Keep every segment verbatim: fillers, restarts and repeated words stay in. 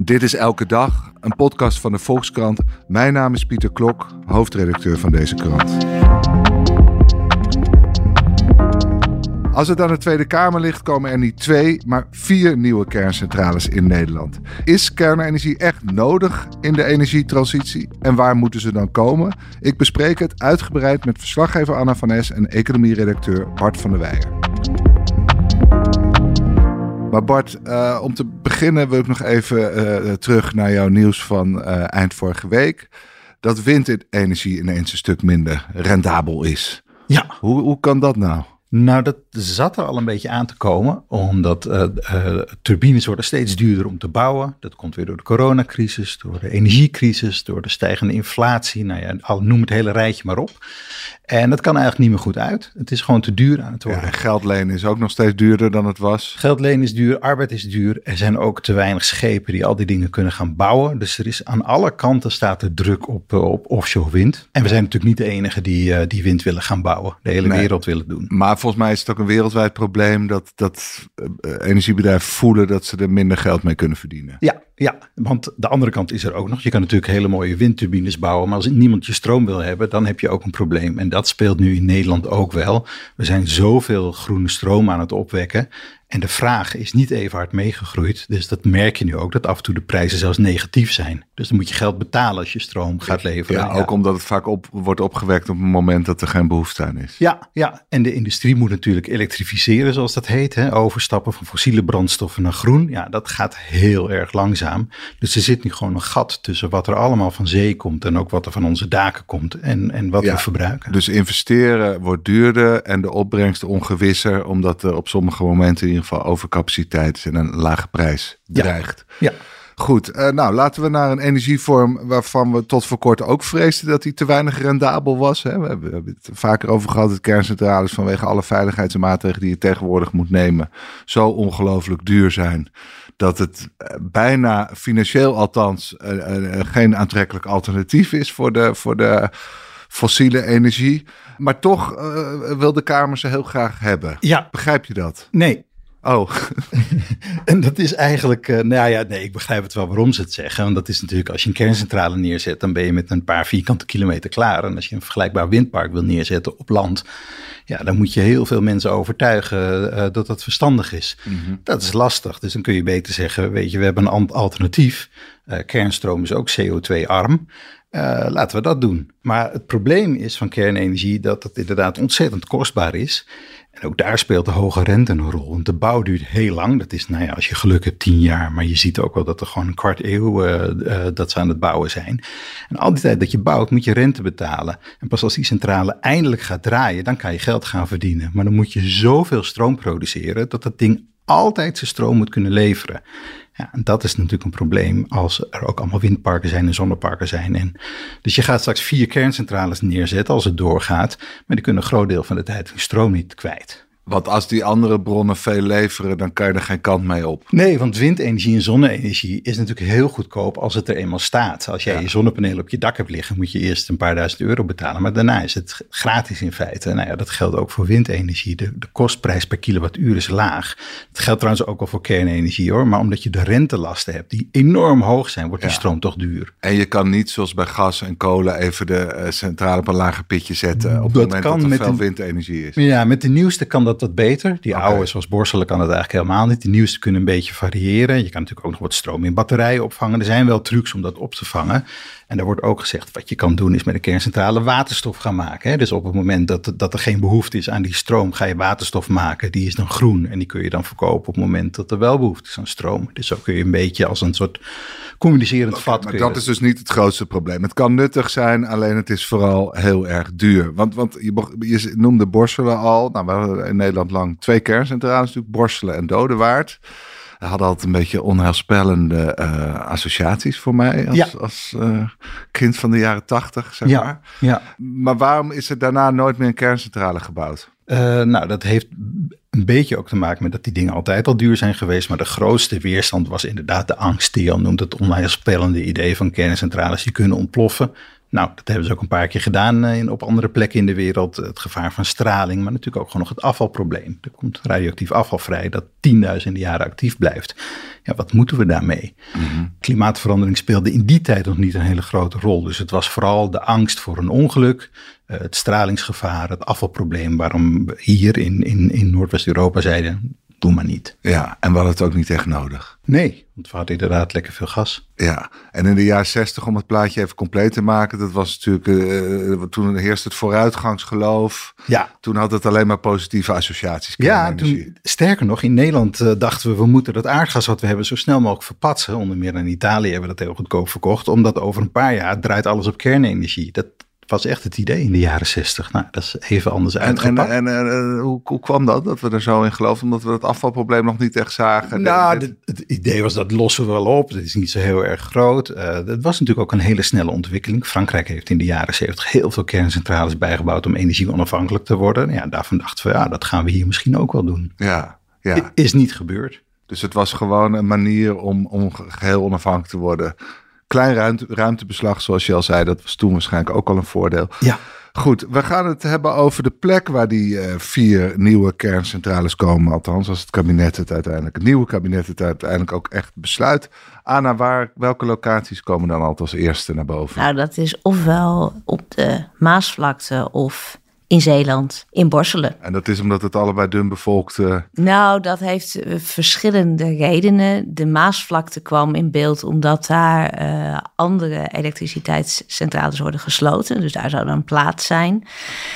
Dit is Elke Dag, een podcast van de Volkskrant. Mijn naam is Pieter Klok, hoofdredacteur van deze krant. Als het aan de Tweede Kamer ligt, komen er niet twee, maar vier nieuwe kerncentrales in Nederland. Is kernenergie echt nodig in de energietransitie? En waar moeten ze dan komen? Ik bespreek het uitgebreid met verslaggever Anna van Es en economieredacteur Bart van der Weijer. Maar Bart, uh, om te beginnen wil ik nog even uh, terug naar jouw nieuws van uh, eind vorige week. Dat windenergie ineens een stuk minder rendabel is. Ja. Hoe, hoe kan dat nou? Nou, dat zat er al een beetje aan te komen, omdat uh, uh, turbines worden steeds duurder om te bouwen. Dat komt weer door de coronacrisis, door de energiecrisis, door de stijgende inflatie. Nou ja, al, noem het hele rijtje maar op. En dat kan eigenlijk niet meer goed uit. Het is gewoon te duur aan het worden. Ja, geld lenen is ook nog steeds duurder dan het was. Geld lenen is duur, arbeid is duur. Er zijn ook te weinig schepen die al die dingen kunnen gaan bouwen. Dus er is aan alle kanten staat er druk op, op offshore wind. En we zijn natuurlijk niet de enige die, uh, die wind willen gaan bouwen. De hele nee. wereld wil het doen. Maar volgens mij is het ook een wereldwijd probleem dat, dat uh, energiebedrijven voelen dat ze er minder geld mee kunnen verdienen. Ja, ja, want de andere kant is er ook nog. Je kan natuurlijk hele mooie windturbines bouwen, maar als niemand je stroom wil hebben, dan heb je ook een probleem. En dat speelt nu in Nederland ook wel. We zijn zoveel groene stroom aan het opwekken. En de vraag is niet even hard meegegroeid. Dus dat merk je nu ook, dat af en toe de prijzen zelfs negatief zijn. Dus dan moet je geld betalen als je stroom gaat leveren. Ja, ook ja. omdat het vaak op, wordt opgewekt op het moment dat er geen behoefte aan is. Ja, ja, en de industrie moet natuurlijk elektrificeren, zoals dat heet. Hè? Overstappen van fossiele brandstoffen naar groen. Ja, dat gaat heel erg langzaam. Dus er zit nu gewoon een gat tussen wat er allemaal van zee komt en ook wat er van onze daken komt en, en wat ja, we verbruiken. Dus investeren wordt duurder en de opbrengst ongewisser, omdat er op sommige momenten in ieder geval overcapaciteit en een lage prijs dreigt. Ja. ja. Goed, uh, nou laten we naar een energievorm waarvan we tot voor kort ook vreesden dat die te weinig rendabel was. Hè. We, hebben, we hebben het vaker over gehad dat kerncentrales vanwege alle veiligheids- en maatregelen die je tegenwoordig moet nemen zo ongelooflijk duur zijn dat het uh, bijna financieel althans uh, uh, geen aantrekkelijk alternatief is voor de, voor de fossiele energie. Maar toch uh, wil de Kamer ze heel graag hebben. Ja. Begrijp je dat? Nee. Oh. En dat is eigenlijk, uh, nou ja, nee, ik begrijp het wel waarom ze het zeggen. Want dat is natuurlijk, als je een kerncentrale neerzet, dan ben je met een paar vierkante kilometer klaar. En als je een vergelijkbaar windpark wil neerzetten op land, ja, dan moet je heel veel mensen overtuigen uh, dat dat verstandig is. Mm-hmm. Dat is lastig. Dus dan kun je beter zeggen, weet je, we hebben een alternatief. Uh, kernstroom is ook C O twee arm. Uh, laten we dat doen. Maar het probleem is van kernenergie dat het inderdaad ontzettend kostbaar is. En ook daar speelt de hoge rente een rol. Want de bouw duurt heel lang. Dat is, nou ja, als je geluk hebt, tien jaar. Maar je ziet ook wel dat er gewoon een kwart eeuw uh, uh, dat ze aan het bouwen zijn. En al die tijd dat je bouwt, moet je rente betalen. En pas als die centrale eindelijk gaat draaien, dan kan je geld gaan verdienen. Maar dan moet je zoveel stroom produceren dat dat ding altijd zijn stroom moet kunnen leveren. Ja, en dat is natuurlijk een probleem als er ook allemaal windparken zijn en zonneparken zijn. En dus je gaat straks vier kerncentrales neerzetten als het doorgaat, maar die kunnen een groot deel van de tijd hun stroom niet kwijt. Want als die andere bronnen veel leveren, dan kan je er geen kant mee op. Nee, want windenergie en zonne-energie is natuurlijk heel goedkoop als het er eenmaal staat. Als jij ja. je zonnepanelen op je dak hebt liggen, moet je eerst een paar duizend euro betalen. Maar daarna is het gratis in feite. Nou ja, dat geldt ook voor windenergie. De, de kostprijs per kilowattuur is laag. Dat geldt trouwens ook wel voor kernenergie hoor. Maar omdat je de rentelasten hebt die enorm hoog zijn, wordt die ja. stroom toch duur. En je kan niet zoals bij gas en kolen even de uh, centrale op een lager pitje zetten op het dat moment dat er veel een, windenergie is. Ja, met de nieuwste kan dat wat beter. Die okay. oude, zoals Borselen, kan dat eigenlijk helemaal niet. Die nieuwste kunnen een beetje variëren. Je kan natuurlijk ook nog wat stroom in batterijen opvangen. Er zijn wel trucs om dat op te vangen. En er wordt ook gezegd, wat je kan doen is met een kerncentrale waterstof gaan maken. Hè? Dus op het moment dat, dat er geen behoefte is aan die stroom, ga je waterstof maken. Die is dan groen en die kun je dan verkopen op het moment dat er wel behoefte is aan stroom. Dus zo kun je een beetje als een soort communicerend okay, vat. Maar dat je... is dus niet het grootste probleem. Het kan nuttig zijn, alleen het is vooral heel erg duur. Want, want je, je noemde Borselen al. Nou, we hadden in Nederland lang twee kerncentrales, natuurlijk Borselen en Dodewaard. Hij had altijd een beetje onheilspellende uh, associaties voor mij als, ja. als uh, kind van de jaren tachtig, zeg ja. maar. Ja. Maar waarom is er daarna nooit meer een kerncentrale gebouwd? Uh, nou, dat heeft een beetje ook te maken met dat die dingen altijd al duur zijn geweest. Maar de grootste weerstand was inderdaad de angst die je al noemt. Het onheilspellende idee van kerncentrales die kunnen ontploffen. Nou, dat hebben ze ook een paar keer gedaan uh, in, op andere plekken in de wereld. Het gevaar van straling, maar natuurlijk ook gewoon nog het afvalprobleem. Er komt radioactief afval vrij dat tienduizenden jaren actief blijft. Ja, wat moeten we daarmee? Mm-hmm. Klimaatverandering speelde in die tijd nog niet een hele grote rol. Dus het was vooral de angst voor een ongeluk, uh, het stralingsgevaar, het afvalprobleem. Waarom we hier in, in, in Noordwest-Europa zeiden, doe maar niet. Ja, en we hadden het ook niet echt nodig. Nee, want we hadden inderdaad lekker veel gas. Ja, en in de jaren zestig, om het plaatje even compleet te maken, dat was natuurlijk, uh, toen heerste het vooruitgangsgeloof. Ja. Toen had het alleen maar positieve associaties. Ja, toen, sterker nog, in Nederland uh, dachten we, we moeten dat aardgas wat we hebben zo snel mogelijk verpatsen. Onder meer in Italië hebben we dat heel goedkoop verkocht, omdat over een paar jaar draait alles op kernenergie. Dat was echt het idee in de jaren zestig. Nou, dat is even anders uitgepakt. En, en, en uh, hoe, hoe kwam dat, dat we er zo in geloofden? Omdat we het afvalprobleem nog niet echt zagen? Nou, de, het idee was, dat lossen we wel op. Dat is niet zo heel erg groot. Uh, dat was natuurlijk ook een hele snelle ontwikkeling. Frankrijk heeft in de jaren zeventig heel veel kerncentrales bijgebouwd om energie onafhankelijk te worden. Ja, daarvan dachten we, ja, dat gaan we hier misschien ook wel doen. Ja, ja. Is niet gebeurd. Dus het was gewoon een manier om, om geheel onafhankelijk te worden. Klein ruimte, ruimtebeslag, zoals je al zei, dat was toen waarschijnlijk ook al een voordeel. Ja. Goed, we gaan het hebben over de plek waar die uh, vier nieuwe kerncentrales komen. Althans, als het kabinet het uiteindelijk, het nieuwe kabinet het uiteindelijk ook echt besluit. Anna, waar, welke locaties komen dan altijd als eerste naar boven? Nou, dat is ofwel op de Maasvlakte of in Zeeland, in Borselen. En dat is omdat het allebei dun bevolkt... Uh... Nou, dat heeft uh, verschillende redenen. De Maasvlakte kwam in beeld omdat daar uh, andere elektriciteitscentrales worden gesloten. Dus daar zou dan plaats zijn.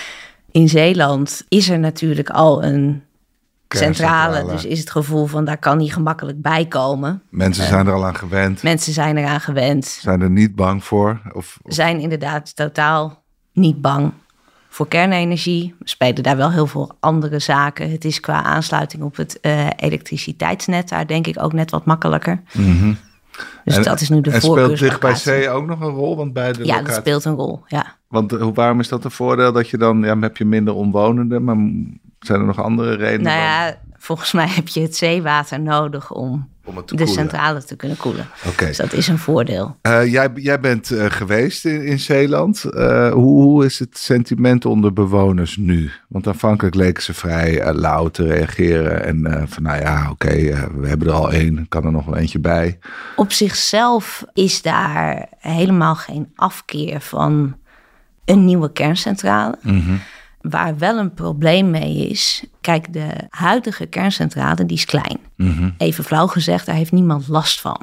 In Zeeland is er natuurlijk al een centrale. Dus is het gevoel van daar kan niet gemakkelijk bij komen. Mensen uh, zijn er al aan gewend. Mensen zijn eraan gewend. Zijn er niet bang voor? Of, of... Zijn inderdaad totaal niet bang voor kernenergie. We spelen daar wel heel veel andere zaken. Het is qua aansluiting op het uh, elektriciteitsnet daar denk ik ook net wat makkelijker. Mm-hmm. Dus en, dat is nu de en voorkeurslocatie. Speelt dicht bij zee ook nog een rol? Want bij de ja, locatie... dat speelt een rol, ja. Want uh, waarom is dat een voordeel? Dat je dan, ja, heb je minder omwonenden, maar zijn er nog andere redenen? Nou ja, volgens mij heb je het zeewater nodig om, om de koelen. centrale te kunnen koelen. Okay. Dus dat is een voordeel. Uh, jij, jij bent uh, geweest in, in Zeeland. Uh, hoe, hoe is het sentiment onder bewoners nu? Want aanvankelijk leken ze vrij uh, lauw te reageren. En uh, van nou ja, oké, okay, uh, we hebben er al één. Kan er nog wel eentje bij? Op zichzelf is daar helemaal geen afkeer van een nieuwe kerncentrale. Mm-hmm. Waar wel een probleem mee is, kijk, de huidige kerncentrale die is klein. Mm-hmm. Even flauw gezegd, daar heeft niemand last van.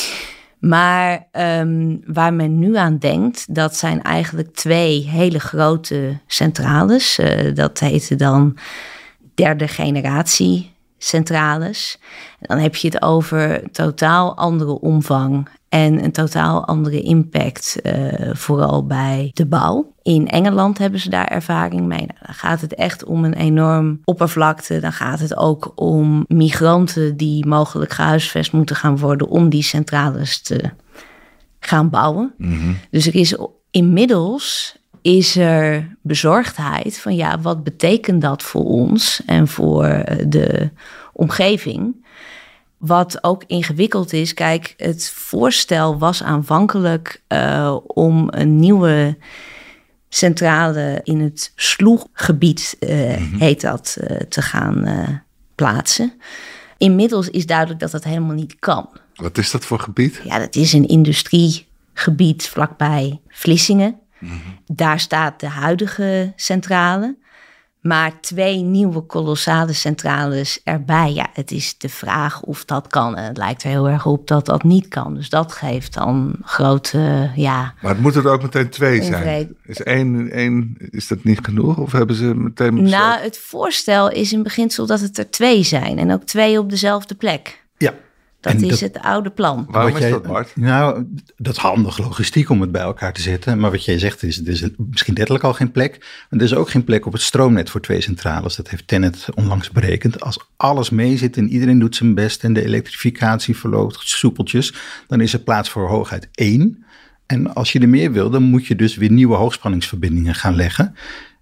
Maar um, waar men nu aan denkt, dat zijn eigenlijk twee hele grote centrales. Uh, dat heette dan derde generatie centrales. En dan heb je het over totaal andere omvang en een totaal andere impact, uh, vooral bij de bouw. In Engeland hebben ze daar ervaring mee. Nou, dan gaat het echt om een enorm oppervlakte. Dan gaat het ook om migranten die mogelijk gehuisvest moeten gaan worden om die centrales te gaan bouwen. Mm-hmm. Dus er is inmiddels is er bezorgdheid van ja, wat betekent dat voor ons en voor de omgeving? Wat ook ingewikkeld is, kijk, het voorstel was aanvankelijk uh, om een nieuwe centrale in het Sloeggebied, uh, mm-hmm. heet dat, uh, te gaan uh, plaatsen. Inmiddels is duidelijk dat dat helemaal niet kan. Wat is dat voor gebied? Ja, dat is een industriegebied vlakbij Vlissingen. Mm-hmm. Daar staat de huidige centrale. Maar twee nieuwe kolossale centrales erbij. Ja, het is de vraag of dat kan. En het lijkt er heel erg op dat dat niet kan. Dus dat geeft dan grote, ja... Maar het moeten er ook meteen twee onvrede. zijn. Is één, één, is dat niet genoeg? Of hebben ze meteen besloten? Nou, het voorstel is in beginsel dat het er twee zijn. En ook twee op dezelfde plek. Ja. Dat en is dat, het oude plan. Waarom wat is jij, dat, Bart? Nou, dat is handig logistiek om het bij elkaar te zetten. Maar wat jij zegt, is, er is misschien letterlijk al geen plek. Maar er is ook geen plek op het stroomnet voor twee centrales. Dat heeft TenneT onlangs berekend. Als alles mee zit en iedereen doet zijn best en de elektrificatie verloopt soepeltjes, dan is er plaats voor hooguit één. En als je er meer wil, dan moet je dus weer nieuwe hoogspanningsverbindingen gaan leggen.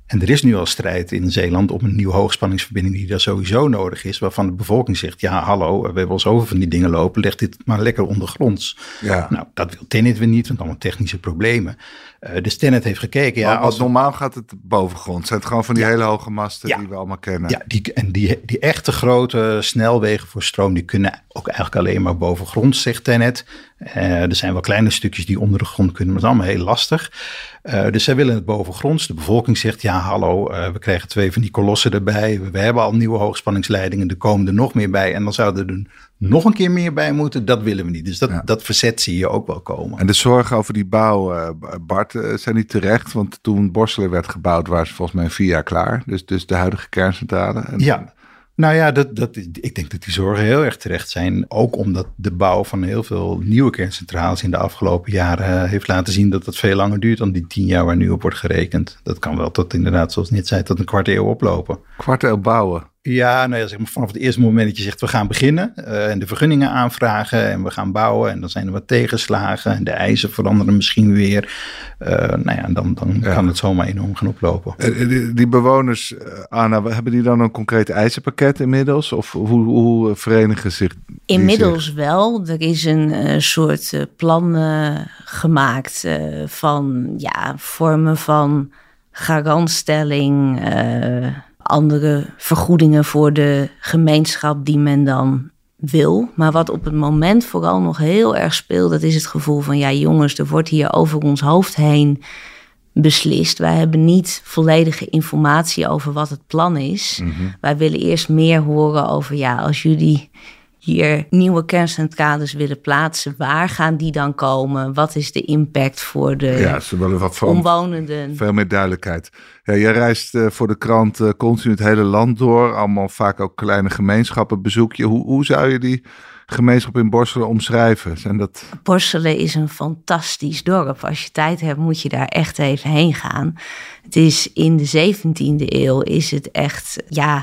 En er is nu al strijd in Zeeland om een nieuwe hoogspanningsverbinding die daar sowieso nodig is. Waarvan de bevolking zegt, ja hallo, we hebben al zoveel van die dingen lopen. Leg dit maar lekker ondergronds. Ja. Nou, dat wil TenneT weer niet, want allemaal technische problemen. Uh, dus TenneT heeft gekeken. Ja, als als normaal gaat het bovengrond. Zijn het gewoon van die ja. hele hoge masten ja. die we allemaal kennen. Ja, die, en die, die echte grote snelwegen voor stroom, die kunnen ook eigenlijk alleen maar bovengronds, zegt TenneT. Uh, er zijn wel kleine stukjes die onder de grond kunnen, maar dat is allemaal heel lastig. Uh, dus zij willen het bovengronds. De bevolking zegt, ja hallo, uh, we krijgen twee van die kolossen erbij. We, we hebben al nieuwe hoogspanningsleidingen, er komen er nog meer bij. En dan zouden er nog een keer meer bij moeten. Dat willen we niet. Dus dat, ja. dat verzet zie je ook wel komen. En de zorgen over die bouw, uh, Bart, uh, zijn niet terecht. Want toen Borselen werd gebouwd, waren ze volgens mij vier jaar klaar. Dus, dus de huidige kerncentrale. En, ja. Nou ja, dat, dat, ik denk dat die zorgen heel erg terecht zijn. Ook omdat de bouw van heel veel nieuwe kerncentrales in de afgelopen jaren heeft laten zien dat het veel langer duurt dan die tien jaar waar nu op wordt gerekend. Dat kan wel tot inderdaad, zoals net zei, tot een kwart eeuw oplopen. Kwart eeuw bouwen? Ja, nou ja, zeg maar vanaf het eerste moment dat je zegt we gaan beginnen uh, en de vergunningen aanvragen en we gaan bouwen en dan zijn er wat tegenslagen en de eisen veranderen misschien weer. Uh, nou ja, dan, dan ja. kan het zomaar enorm gaan oplopen. Uh, die, die bewoners, uh, Anna, hebben die dan een concreet eisenpakket inmiddels? Of hoe, hoe verenigen zich die Inmiddels zich? wel. Er is een uh, soort uh, plan uh, gemaakt uh, van ja, vormen van garantstelling, uh, andere vergoedingen voor de gemeenschap die men dan wil. Maar wat op het moment vooral nog heel erg speelt, dat is het gevoel van ja jongens, er wordt hier over ons hoofd heen beslist. Wij hebben niet volledige informatie over wat het plan is. Mm-hmm. Wij willen eerst meer horen over ja, als jullie hier nieuwe kerncentrales willen plaatsen, waar gaan die dan komen? Wat is de impact voor de ja, ze willen wat van, omwonenden? Veel meer duidelijkheid. Ja, jij reist uh, voor de krant uh, continu het hele land door. Allemaal vaak ook kleine gemeenschappen bezoek je. Hoe, hoe zou je die gemeenschap in Borselen omschrijven? Zijn dat... Borselen is een fantastisch dorp. Als je tijd hebt, moet je daar echt even heen gaan. Het is in de zeventiende eeuw is het echt ja,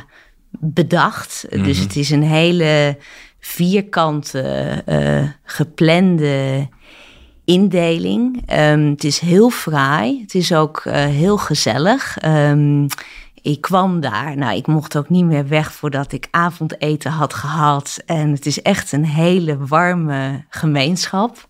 bedacht. Mm-hmm. Dus het is een hele vierkante, uh, geplande indeling. Um, het is heel fraai. Het is ook uh, heel gezellig. Um, ik kwam daar. Nou, ik mocht ook niet meer weg voordat ik avondeten had gehad. En het is echt een hele warme gemeenschap.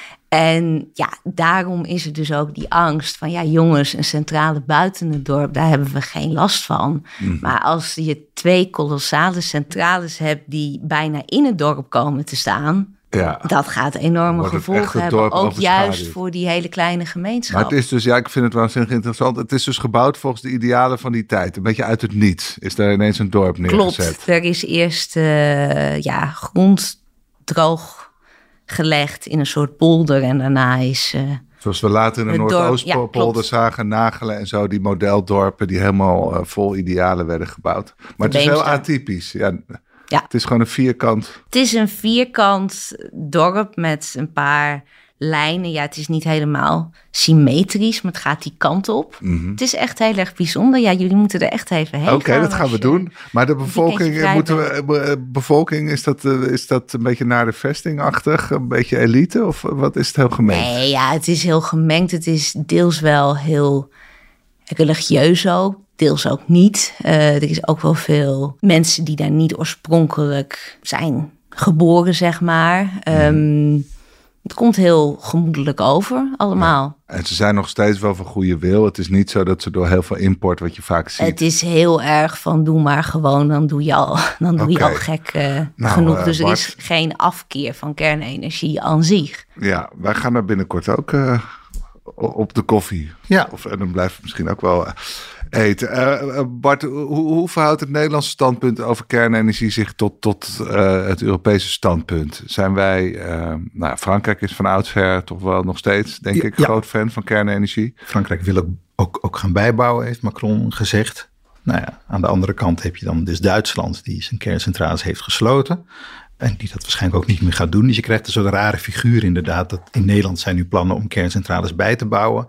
En ja, daarom is er dus ook die angst van ja jongens, een centrale buiten het dorp, daar hebben we geen last van. Mm-hmm. Maar als je twee kolossale centrales hebt die bijna in het dorp komen te staan, ja, dat gaat enorme gevolgen hebben, ook juist voor die hele kleine gemeenschap. Maar het is dus, ja, ik vind het waanzinnig interessant. Het is dus gebouwd volgens de idealen van die tijd. Een beetje uit het niets is daar ineens een dorp neergezet. Klopt, er is eerst uh, ja, grond droog gelegd in een soort polder en daarna is Uh, Zoals we later in de Noordoostpolder ja, zagen, Nagelen en zo, die modeldorpen die helemaal uh, vol idealen werden gebouwd. Maar het is heel atypisch. Ja, ja. Het is gewoon een vierkant. Het is een vierkant dorp met een paar lijnen. Ja, het is niet helemaal symmetrisch, maar het gaat die kant op. Mm-hmm. Het is echt heel erg bijzonder. Ja, jullie moeten er echt even heen Oké, okay, dat gaan we doen. Maar de bevolking, moeten we, bevolking is, dat, is dat een beetje naar de vestingachtig? Een beetje elite? Of wat is het heel gemengd? Nee, ja, het is heel gemengd. Het is deels wel heel religieus ook. Deels ook niet. Uh, er is ook wel veel mensen die daar niet oorspronkelijk zijn geboren, zeg maar. Um, Het komt heel gemoedelijk over, allemaal. Ja, en ze zijn nog steeds wel van goede wil. Het is niet zo dat ze door heel veel import, wat je vaak ziet. Het is heel erg van doe maar gewoon, dan doe je al, dan doe okay. je al gek uh, nou, genoeg. Dus uh, er is geen afkeer van kernenergie aan zich. Ja, wij gaan daar binnenkort ook uh, op de koffie. Ja. Of, en dan blijven we misschien ook wel Uh, eten. Uh, Bart, hoe, hoe verhoudt het Nederlandse standpunt over kernenergie zich tot, tot uh, het Europese standpunt? Zijn wij, uh, nou, Frankrijk is van oudsher toch wel nog steeds, denk ja, ik, ja. groot fan van kernenergie. Frankrijk wil ook, ook, ook gaan bijbouwen, heeft Macron gezegd. Nou ja, aan de andere kant heb je dan dus Duitsland, die zijn kerncentrales heeft gesloten. En die dat waarschijnlijk ook niet meer gaat doen. Dus je krijgt een soort rare figuur inderdaad. Dat in Nederland zijn nu plannen om kerncentrales bij te bouwen.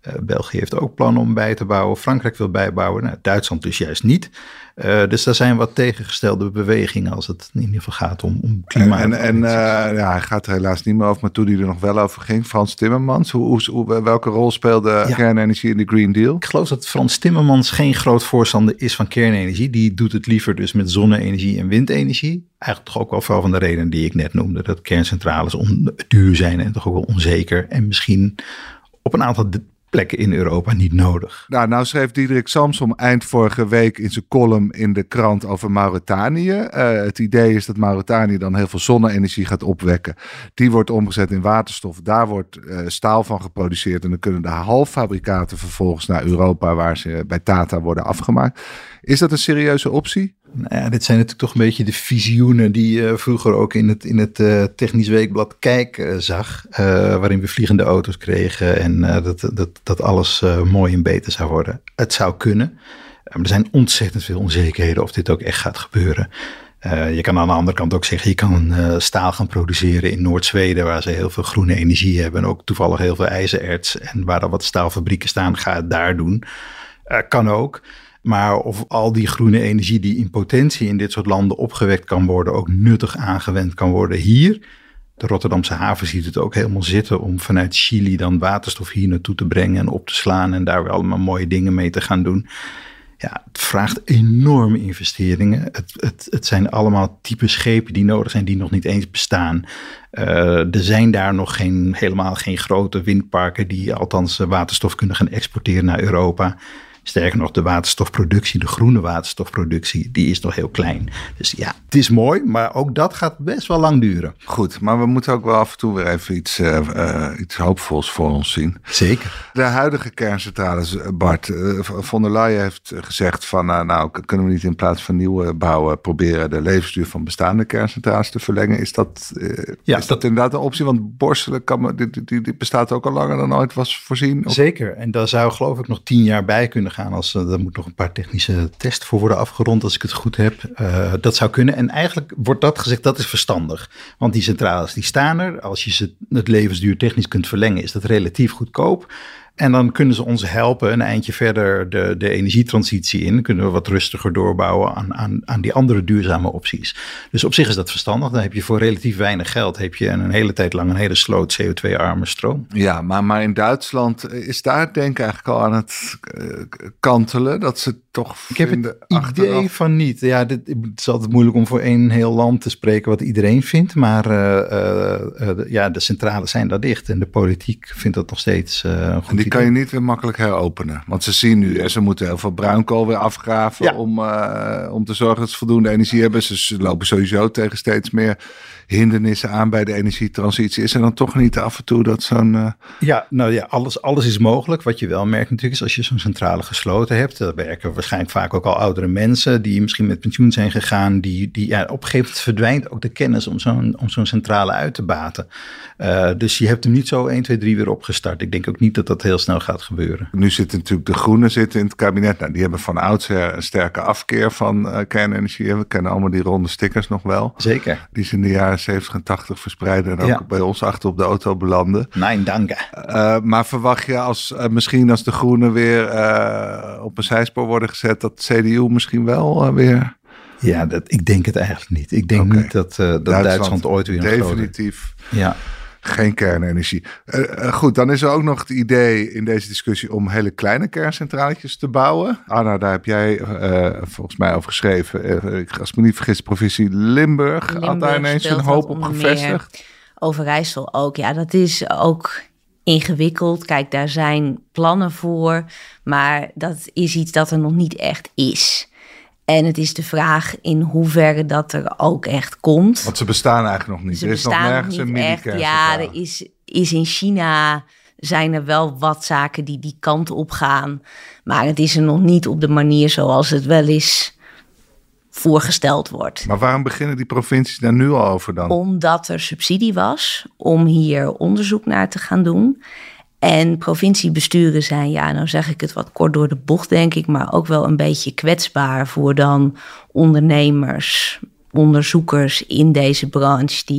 Uh, België heeft ook plannen om bij te bouwen. Frankrijk wil bijbouwen. Nou, Duitsland dus juist niet. Uh, dus daar zijn wat tegengestelde bewegingen als het in ieder geval gaat om, om klimaat. En, en uh, ja, hij gaat er helaas niet meer over, maar toen hij er nog wel over ging, Frans Timmermans, hoe, hoe, welke rol speelde ja. kernenergie in de Green Deal? Ik geloof dat Frans Timmermans geen groot voorstander is van kernenergie. Die doet het liever dus met zonne-energie en windenergie. Eigenlijk toch ook wel veel van de redenen die ik net noemde. Dat kerncentrales on- duur zijn en toch ook wel onzeker. En misschien op een aantal plekken in Europa niet nodig. Nou, nou schreef Diederik Samsom eind vorige week in zijn column in de krant over Mauritanië. Uh, het idee is dat Mauritanië dan heel veel zonne-energie gaat opwekken. Die wordt omgezet in waterstof. Daar wordt uh, staal van geproduceerd. En dan kunnen de halffabrikaten vervolgens naar Europa, waar ze bij Tata worden afgemaakt. Is dat een serieuze optie? Nou ja, dit zijn natuurlijk toch een beetje de visioenen die je uh, vroeger ook in het, in het uh, Technisch Weekblad Kijk uh, zag. Uh, waarin we vliegende auto's kregen en uh, dat, dat, dat alles uh, mooi en beter zou worden. Het zou kunnen. Uh, maar er zijn ontzettend veel onzekerheden of dit ook echt gaat gebeuren. Uh, je kan aan de andere kant ook zeggen, je kan uh, staal gaan produceren in Noord-Zweden, waar ze heel veel groene energie hebben. En ook toevallig heel veel ijzererts. En waar dan wat staalfabrieken staan, ga het daar doen. Uh, kan ook. Maar of al die groene energie die in potentie in dit soort landen opgewekt kan worden, ook nuttig aangewend kan worden hier. De Rotterdamse haven ziet het ook helemaal zitten om vanuit Chili dan waterstof hier naartoe te brengen en op te slaan en daar weer allemaal mooie dingen mee te gaan doen. Ja, het vraagt enorme investeringen. Het, het, het zijn allemaal type schepen die nodig zijn, die nog niet eens bestaan. Uh, er zijn daar nog geen, helemaal geen grote windparken die althans waterstof kunnen gaan exporteren naar Europa. Sterker nog, de waterstofproductie, de groene waterstofproductie, die is nog heel klein. Dus ja, het is mooi, maar ook dat gaat best wel lang duren. Goed, maar we moeten ook wel af en toe weer even iets, uh, uh, iets hoopvols voor ons zien. Zeker. De huidige kerncentrales, Bart, uh, von der Leyen heeft gezegd van, uh, nou, kunnen we niet in plaats van nieuwe bouwen proberen de levensduur van bestaande kerncentrales te verlengen? Is dat, uh, ja, is dat, dat inderdaad een optie? Want borstelen kan, die, die, die bestaat ook al langer dan ooit was voorzien. Of? Zeker, en daar zou geloof ik nog tien jaar bij kunnen gaan. Als, uh, er moet nog een paar technische tests voor worden afgerond, als ik het goed heb. Uh, dat zou kunnen. En eigenlijk wordt dat gezegd, dat is verstandig. Want die centrales die staan er. Als je ze het levensduur technisch kunt verlengen, is dat relatief goedkoop. En dan kunnen ze ons helpen een eindje verder de, de energietransitie in. Kunnen we wat rustiger doorbouwen aan, aan, aan die andere duurzame opties. Dus op zich is dat verstandig. Dan heb je voor relatief weinig geld heb je een hele tijd lang een hele sloot C O twee arme stroom. Ja, maar, maar in Duitsland is daar denk ik eigenlijk al aan het uh, kantelen. Dat ze toch Ik heb het achteraf... idee van niet. Ja, dit, het is altijd moeilijk om voor één heel land te spreken wat iedereen vindt. Maar uh, uh, uh, ja, de centrales zijn daar dicht. En de politiek vindt dat nog steeds uh, goed. Die kan je niet weer makkelijk heropenen. Want ze zien nu, en ze moeten heel veel bruinkool weer afgraven ja. om, uh, om te zorgen dat ze voldoende energie hebben. Ze, ze lopen sowieso tegen steeds meer hindernissen aan bij de energietransitie. Is er dan toch niet af en toe dat zo'n... Uh... Ja, nou ja, alles, alles is mogelijk. Wat je wel merkt natuurlijk is als je zo'n centrale gesloten hebt. Daar werken waarschijnlijk vaak ook al oudere mensen die misschien met pensioen zijn gegaan. Die, die, ja, op een gegeven moment verdwijnt ook de kennis om zo'n, om zo'n centrale uit te baten. Uh, dus je hebt hem niet zo één, twee, drie weer opgestart. Ik denk ook niet dat dat heel snel gaat gebeuren. Nu zitten natuurlijk de Groenen zitten in het kabinet. Nou, die hebben van oudsher een sterke afkeer van uh, kernenergie. We kennen allemaal die ronde stickers nog wel. Zeker. Die ze in de jaren zeventig en tachtig verspreiden en ook ja. bij ons achter op de auto belanden. Nein, danke. Uh, maar verwacht je als uh, misschien als de Groenen weer uh, op een zijspoor worden gezet, dat C D U misschien wel uh, weer... Ja, dat, ik denk het eigenlijk niet. Ik denk okay. niet dat, uh, dat Duitsland, Duitsland ooit weer een definitief. Grote... Ja. Geen kernenergie. Uh, uh, goed, dan is er ook nog het idee in deze discussie om hele kleine kerncentraletjes te bouwen. Anna, daar heb jij uh, volgens mij over geschreven. Uh, als ik me niet vergis, de provincie Limburg, Limburg had daar ineens een hoop op gevestigd. Overijssel ook, ja, dat is ook ingewikkeld. Kijk, daar zijn plannen voor, maar dat is iets dat er nog niet echt is. En het is de vraag in hoeverre dat er ook echt komt. Want ze bestaan eigenlijk nog niet. Ze er is nog nergens een mini-kerncentrale. Ja, er is, is in China zijn er wel wat zaken die die kant op gaan. Maar het is er nog niet op de manier zoals het wel eens voorgesteld wordt. Maar waarom beginnen die provincies daar nu al over dan? Omdat er subsidie was om hier onderzoek naar te gaan doen. En provinciebesturen zijn, ja, nou zeg ik het wat kort door de bocht, denk ik, maar ook wel een beetje kwetsbaar voor dan ondernemers, onderzoekers in deze branche die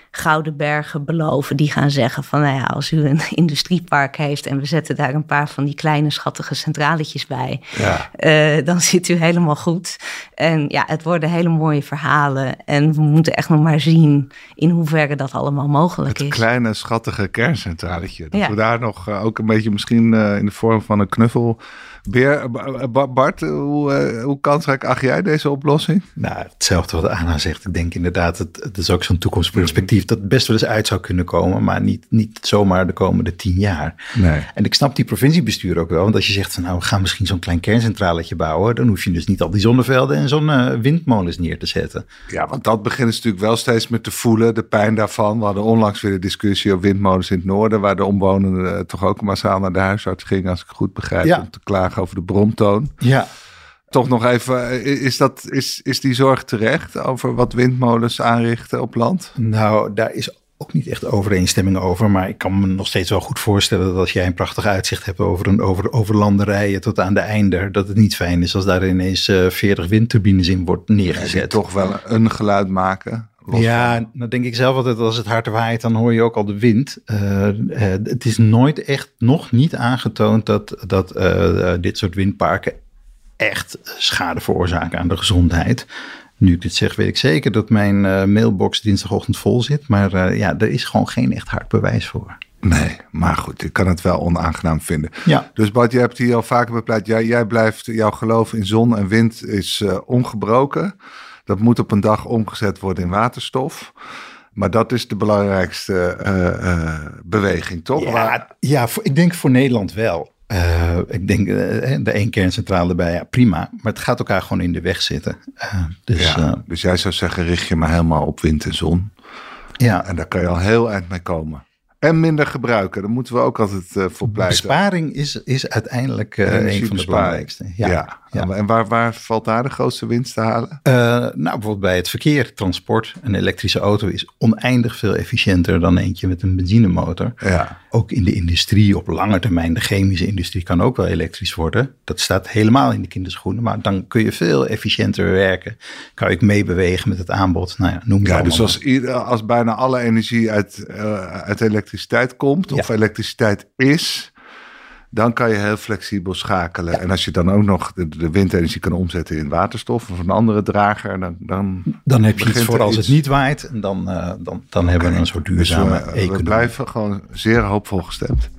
gouden bergen beloven. Die gaan zeggen van, nou ja, als u een industriepark heeft en we zetten daar een paar van die kleine schattige centraletjes bij, ja. uh, dan zit u helemaal goed. En ja, het worden hele mooie verhalen en we moeten echt nog maar zien in hoeverre dat allemaal mogelijk het is. Het kleine schattige kerncentraletje. Dat ja. we daar nog uh, ook een beetje misschien uh, in de vorm van een knuffel. Beer, Bart, hoe, uh, hoe kansrijk acht jij deze oplossing? Nou, hetzelfde wat Anna zegt. Ik denk inderdaad, het, het is ook zo'n toekomstperspectief dat het best wel eens uit zou kunnen komen, maar niet, niet zomaar de komende tien jaar. Nee. En ik snap die provinciebestuur ook wel, want als je zegt van nou, we gaan misschien zo'n klein kerncentraletje bouwen, dan hoef je dus niet al die zonnevelden en zonnewindmolens neer te zetten. Ja, want dat beginnen ze natuurlijk wel steeds met te voelen, de pijn daarvan. We hadden onlangs weer de discussie over windmolens in het noorden, waar de omwonenden toch ook massaal naar de huisarts gingen, als ik het goed begrijp, ja. om te klagen over de bromtoon. Ja. Toch nog even, is, dat, is, is die zorg terecht over wat windmolens aanrichten op land? Nou, daar is ook niet echt overeenstemming over. Maar ik kan me nog steeds wel goed voorstellen dat als jij een prachtig uitzicht hebt over, een, over, over landerijen tot aan de einder, dat het niet fijn is als daar ineens uh, veertig windturbines in wordt neergezet. Ja, die toch wel een geluid maken. Ja, dan nou denk ik zelf altijd, als het hard waait, dan hoor je ook al de wind. Uh, uh, het is nooit echt, nog niet aangetoond dat, dat uh, dit soort windparken echt schade veroorzaken aan de gezondheid. Nu ik dit zeg, weet ik zeker dat mijn uh, mailbox dinsdagochtend vol zit. Maar uh, ja, er is gewoon geen echt hard bewijs voor. Nee, maar goed, ik kan het wel onaangenaam vinden. Ja. Dus Bart, je hebt hier al vaker bepleit. Jij, jij blijft, jouw geloof in zon en wind is uh, ongebroken. Dat moet op een dag omgezet worden in waterstof. Maar dat is de belangrijkste uh, uh, beweging, toch? Ja, Waar... ja voor, ik denk voor Nederland wel. Uh, ik denk uh, de één kerncentrale erbij, ja, prima. Maar het gaat elkaar gewoon in de weg zitten. Uh, dus, ja, uh, dus jij zou zeggen, richt je maar helemaal op wind en zon. Ja. En daar kan je al heel eind mee komen. En minder gebruiken, daar moeten we ook altijd uh, voor pleiten. Besparing is, is uiteindelijk uh, een van de belangrijkste. Ja, ja. ja. En waar, waar valt daar de grootste winst te halen? Uh, nou, bijvoorbeeld bij het verkeer, transport. Een elektrische auto is oneindig veel efficiënter dan eentje met een benzinemotor. Ja. Ook in de industrie op lange termijn, de chemische industrie kan ook wel elektrisch worden. Dat staat helemaal in de kinderschoenen, maar dan kun je veel efficiënter werken. Kan ik meebewegen met het aanbod. Nou ja, noem je ja, dus als, als bijna alle energie uit, uh, uit elektriciteit komt, ja. of elektriciteit is, dan kan je heel flexibel schakelen. Ja. En als je dan ook nog de, de windenergie kan omzetten in waterstof of een andere drager, dan Dan, dan heb je iets voor als iets... het niet waait. En dan, uh, dan, dan okay. hebben we een soort duurzame dus we, economie. We blijven gewoon zeer hoopvol gestemd.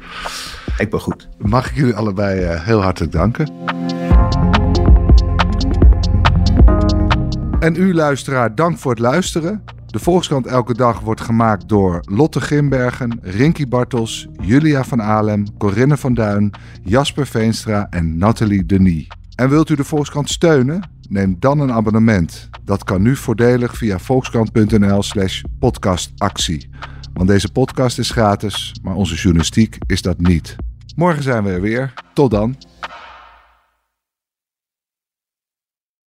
Ik ben goed. Mag ik jullie allebei uh, heel hartelijk danken. En u luisteraar, dank voor het luisteren. De Volkskrant Elke Dag wordt gemaakt door Lotte Grimbergen, Rinky Bartels, Julia van Alem, Corinne van Duin, Jasper Veenstra en Nathalie Denis. En wilt u de Volkskrant steunen? Neem dan een abonnement. Dat kan nu voordelig via volkskrant.nl slash podcastactie. Want deze podcast is gratis, maar onze journalistiek is dat niet. Morgen zijn we er weer. Tot dan.